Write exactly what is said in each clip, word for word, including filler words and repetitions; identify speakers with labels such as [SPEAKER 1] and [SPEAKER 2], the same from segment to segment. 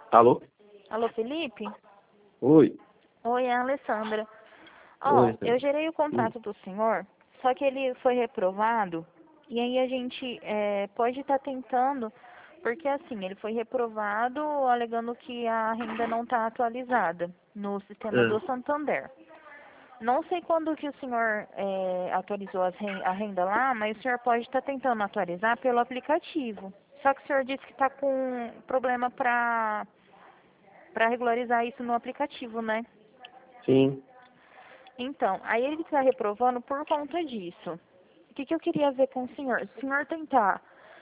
[SPEAKER 1] Alô?
[SPEAKER 2] Alô, Felipe?
[SPEAKER 1] Oi.
[SPEAKER 2] Oi, é a Alessandra. Ó,
[SPEAKER 1] Oi,
[SPEAKER 2] eu
[SPEAKER 1] Sandra.
[SPEAKER 2] gerei o
[SPEAKER 1] Hum.
[SPEAKER 2] contrato do senhor, só que ele foi reprovado, e aí a gente é, pode estar tentando, porque assim, ele foi reprovado alegando que a renda não está atualizada no sistema
[SPEAKER 1] É.
[SPEAKER 2] do Santander. Não sei quando que o senhor é, atualizou as ren- a renda lá, mas o senhor pode estar tentando atualizar pelo aplicativo. Só que o senhor disse que está com problema para para regularizar isso no aplicativo, né?
[SPEAKER 1] Sim.
[SPEAKER 2] Então, aí ele está reprovando por conta disso. O que, que eu queria ver com o senhor? Se o senhor tentar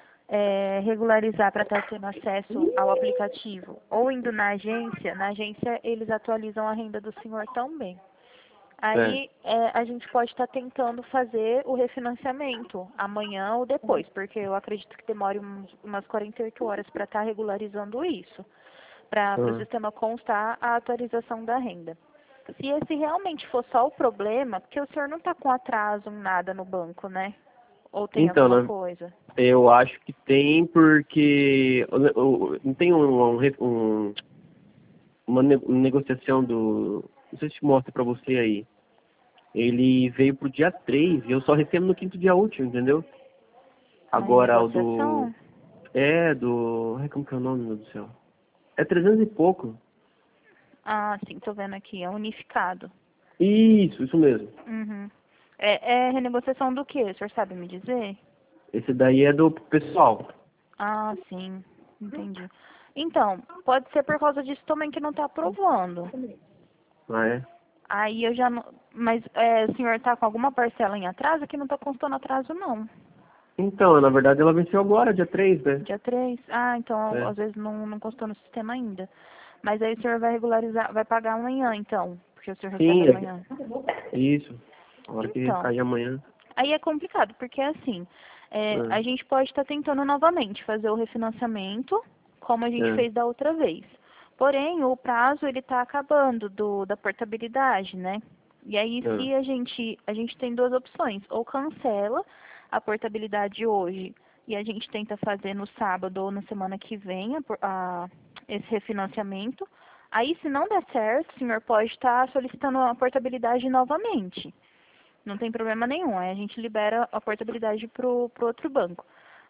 [SPEAKER 2] é, regularizar para estar tendo acesso ao aplicativo ou indo na agência, na agência eles atualizam a renda do senhor também.
[SPEAKER 1] É.
[SPEAKER 2] Aí é, a gente pode estar tentando fazer o refinanciamento amanhã ou depois, porque eu acredito que demore uns, umas quarenta e oito horas para estar regularizando isso, para o
[SPEAKER 1] Ah.
[SPEAKER 2] sistema constar a atualização da renda. Se esse realmente for só o problema, porque o senhor não está com atraso em nada no banco, né? Ou tem
[SPEAKER 1] Então,
[SPEAKER 2] alguma
[SPEAKER 1] né,
[SPEAKER 2] coisa?
[SPEAKER 1] eu acho que tem porque o- o- não tem um, um, re- um- uma ne- negociação do. Não sei se mostra pra você aí. Ele veio pro dia três e eu só recebo no quinto dia útil, entendeu?
[SPEAKER 2] Uma
[SPEAKER 1] Agora o do.
[SPEAKER 2] renegociação?
[SPEAKER 1] É, do. Ai, como que é o nome, meu Deus do céu? É trezentos e pouco.
[SPEAKER 2] Ah, sim, tô vendo aqui, é unificado.
[SPEAKER 1] Isso, isso mesmo.
[SPEAKER 2] Uhum. É, é renegociação do quê? O senhor sabe me dizer?
[SPEAKER 1] Esse daí é do pessoal.
[SPEAKER 2] Ah, sim, entendi. Então, pode ser por causa disso também que não está aprovando.
[SPEAKER 1] Ah, é?
[SPEAKER 2] Aí eu já não. Mas é, o senhor está com alguma parcela em atraso? Que não está constando atraso, não.
[SPEAKER 1] Então, na verdade ela venceu agora, dia três, né?
[SPEAKER 2] Dia três. Ah, então
[SPEAKER 1] É.
[SPEAKER 2] às vezes não, não constou no sistema ainda. Mas aí o senhor vai regularizar, vai pagar amanhã, então. Porque o senhor recebe
[SPEAKER 1] Sim,
[SPEAKER 2] amanhã.
[SPEAKER 1] é isso. A hora que
[SPEAKER 2] Então,
[SPEAKER 1] cair amanhã.
[SPEAKER 2] aí é complicado, porque assim, é, a
[SPEAKER 1] É,
[SPEAKER 2] gente pode estar tentando novamente fazer o refinanciamento, como a gente
[SPEAKER 1] é,
[SPEAKER 2] fez da outra vez. Porém, o prazo ele está acabando do, da portabilidade, né? E aí,
[SPEAKER 1] é.
[SPEAKER 2] se a gente, a gente tem duas opções, ou cancela a portabilidade hoje e a gente tenta fazer no sábado ou na semana que vem a, por- a- esse refinanciamento. Aí, se não der certo, o senhor pode estar solicitando a portabilidade novamente. Não tem problema nenhum. Aí a gente libera a portabilidade para o outro banco.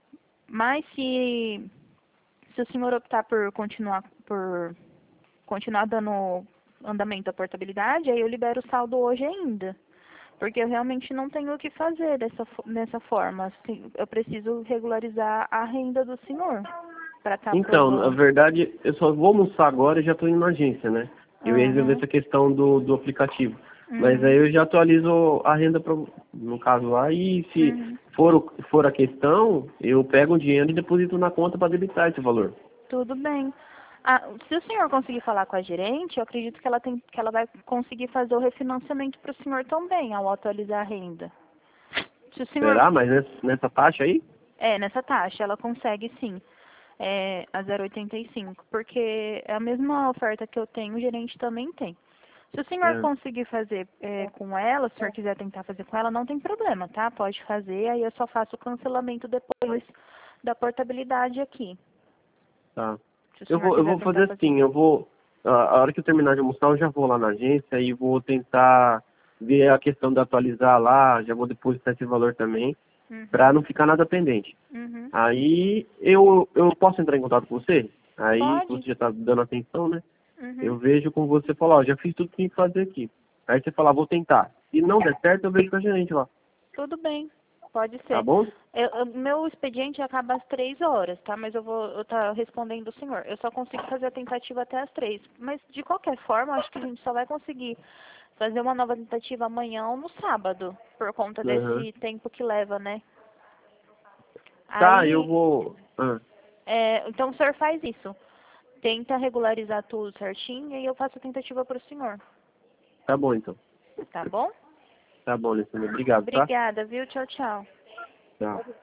[SPEAKER 2] Mas se, se o senhor optar por continuar, por continuar dando andamento à portabilidade, aí eu libero o saldo hoje ainda. Porque eu realmente não tenho o que fazer dessa, fo- dessa forma. Assim, eu preciso regularizar a renda do senhor para estar
[SPEAKER 1] Então, na
[SPEAKER 2] aprovando.
[SPEAKER 1] verdade, eu só vou almoçar agora e já estou indo na agência, né? Eu ia resolver
[SPEAKER 2] Uhum,
[SPEAKER 1] essa questão do, do aplicativo. Mas aí
[SPEAKER 2] uhum,
[SPEAKER 1] eu já atualizo a renda, pro, no caso lá, e se
[SPEAKER 2] uhum.
[SPEAKER 1] for, o- for a questão, eu pego o dinheiro e deposito na conta para debitar esse valor.
[SPEAKER 2] Tudo bem. Ah, se o senhor conseguir falar com a gerente, eu acredito que ela, tem, que ela vai conseguir fazer o refinanciamento para o senhor também, ao atualizar a renda. Se o senhor...
[SPEAKER 1] Será? Mas nessa, nessa taxa aí?
[SPEAKER 2] É, nessa taxa, ela consegue sim, é, a zero vírgula oitenta e cinco, porque é a mesma oferta que eu tenho, o gerente também tem. Se o senhor
[SPEAKER 1] É.
[SPEAKER 2] conseguir fazer é, com ela, se o senhor quiser tentar fazer com ela, não tem problema, tá? Pode fazer, aí eu só faço o cancelamento depois da portabilidade aqui,
[SPEAKER 1] Tá.
[SPEAKER 2] se o
[SPEAKER 1] Eu
[SPEAKER 2] senhor
[SPEAKER 1] vou, eu
[SPEAKER 2] quiser
[SPEAKER 1] vou
[SPEAKER 2] tentar
[SPEAKER 1] fazer
[SPEAKER 2] fazer.
[SPEAKER 1] assim, eu vou, a a hora que eu terminar de almoçar, eu já vou lá na agência e vou tentar ver a questão de atualizar lá, já vou depositar esse valor também,
[SPEAKER 2] Uhum,
[SPEAKER 1] para não ficar nada pendente.
[SPEAKER 2] uhum.
[SPEAKER 1] Aí eu, eu posso entrar em contato com você? Aí, que
[SPEAKER 2] Pode.
[SPEAKER 1] você já está dando atenção, né?
[SPEAKER 2] Uhum.
[SPEAKER 1] Eu vejo com você e falo, ó, já fiz tudo que tinha que fazer aqui. Aí você fala, vou tentar. Se não der certo, eu vejo com a gerente lá.
[SPEAKER 2] Tudo bem. Pode
[SPEAKER 1] Tá
[SPEAKER 2] ser.
[SPEAKER 1] bom?
[SPEAKER 2] Eu, eu- meu expediente acaba às três horas, tá? Mas eu vou eu tá respondendo o senhor. Eu só consigo fazer a tentativa até às três. Mas de qualquer forma, acho que a gente só vai conseguir fazer uma nova tentativa amanhã ou no sábado, por conta
[SPEAKER 1] Aham.
[SPEAKER 2] desse tempo que leva, né?
[SPEAKER 1] Tá, eu
[SPEAKER 2] Aí,
[SPEAKER 1] vou... Ah,
[SPEAKER 2] é, então o senhor faz isso. Tenta regularizar tudo certinho e aí eu faço a tentativa para o senhor.
[SPEAKER 1] tá bom, então.
[SPEAKER 2] Tá bom?
[SPEAKER 1] Tá bom, Alessandro. Obrigado, tá?
[SPEAKER 2] Obrigada, viu? Tchau, tchau.
[SPEAKER 1] Tchau.